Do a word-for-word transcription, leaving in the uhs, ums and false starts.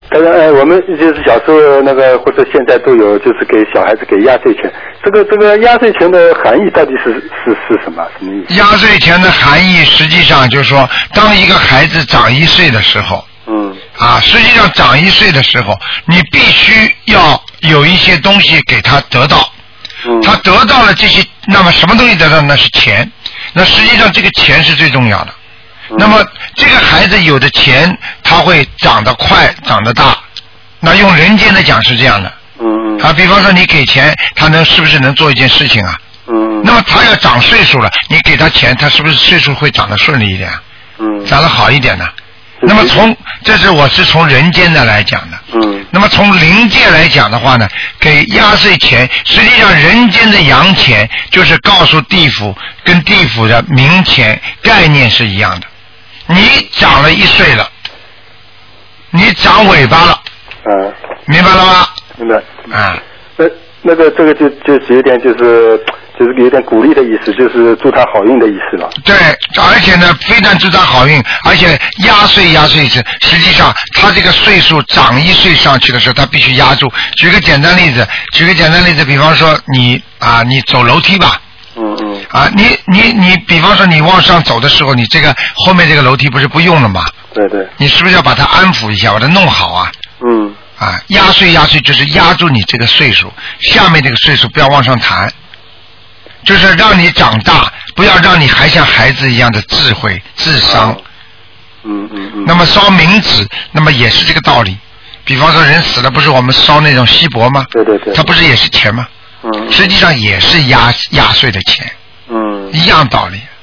当然，呃，我们就是小时候那个或者现在都有，就是给小孩子给压岁钱。这个这个压岁钱的含义到底是是是什么？什么意思？ 压岁钱的含义实际上就是说，当一个孩子长一岁的时候， 嗯， 啊，实际上长一岁的时候，你必须要有一些东西给他得到。 嗯， 他得到了这些，那么什么东西得到？那是钱。那实际上这个钱是最重要的。那么这个孩子有的钱，他会长得快，长得大。那用人间的讲是这样的。 嗯。 啊，比方说你给钱，他能是不是能做一件事情啊？ 嗯。 那么他要长岁数了，你给他钱，他是不是岁数会长得顺利一点？ 嗯。 长得好一点呢？那么从这是我是从人间的来讲的。 嗯。 那么从灵界来讲的话呢，给压岁钱，实际上人间的阳钱就是告诉地府跟地府的冥钱概念是一样的。你长了一岁了，你长尾巴了， 嗯， 明白了吗？ 明白。 啊， 那那个这个就就是有点就是就是有点鼓励的意思，就是祝他好运的意思了。 对，而且呢，非但祝他好运，而且压岁压岁是，实际上他这个岁数长一岁上去的时候，他必须压住。举个简单例子，举个简单例子，比方说你啊，你走楼梯吧。 嗯嗯。 啊，你你你，比方说你往上走的时候，你这个后面这个楼梯不是不用了吗？ 对对。 你是不是要把它安抚一下，把它弄好啊？ 嗯。 啊，压岁压岁就是压住你这个岁数，下面这个岁数不要往上弹，就是让你长大，不要让你还像孩子一样的智慧、智商。 嗯嗯嗯。 那么烧冥纸，那么也是这个道理。比方说人死了，不是我们烧那种锡箔吗？ 对对对。 它不是也是钱吗？ 嗯。 实际上也是压压岁的钱。 嗯。 一样道理。